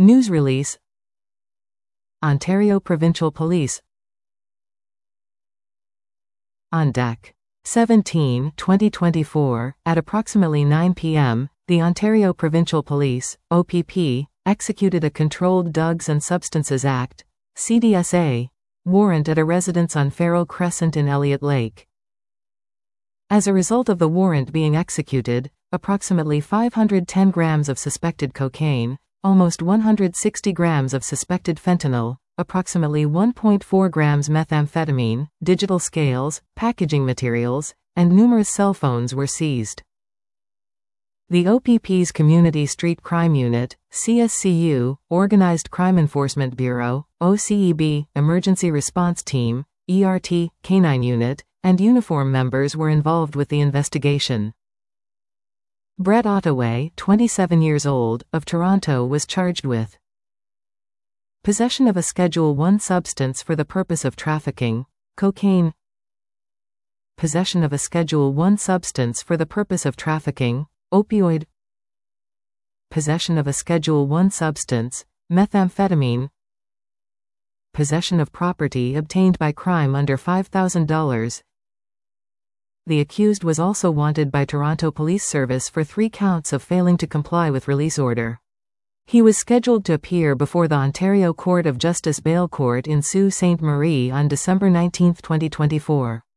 News release. Ontario Provincial Police. On Dec. 17, 2024, at approximately 9 p.m., the Ontario Provincial Police, OPP, executed a Controlled Drugs and Substances Act, CDSA, warrant at a residence on Farrell Crescent in Elliott Lake. As a result of the warrant being executed, approximately 510 grams of suspected cocaine, almost 160 grams of suspected fentanyl, approximately 1.4 grams methamphetamine, digital scales, packaging materials, and numerous cell phones were seized. The OPP's Community Street Crime Unit, CSCU, Organized Crime Enforcement Bureau, OCEB, Emergency Response Team, ERT, Canine Unit, and uniform members were involved with the investigation. Brett Ottaway, 27 years old, of Toronto was charged with possession of a Schedule I substance for the purpose of trafficking, cocaine, possession of a Schedule I substance for the purpose of trafficking, opioid, possession of a Schedule I substance, methamphetamine, possession of property obtained by crime under $5,000. The accused was also wanted by Toronto Police Service for 3 counts of failing to comply with release order. He was scheduled to appear before the Ontario Court of Justice Bail Court in Sault Ste. Marie on December 19, 2024.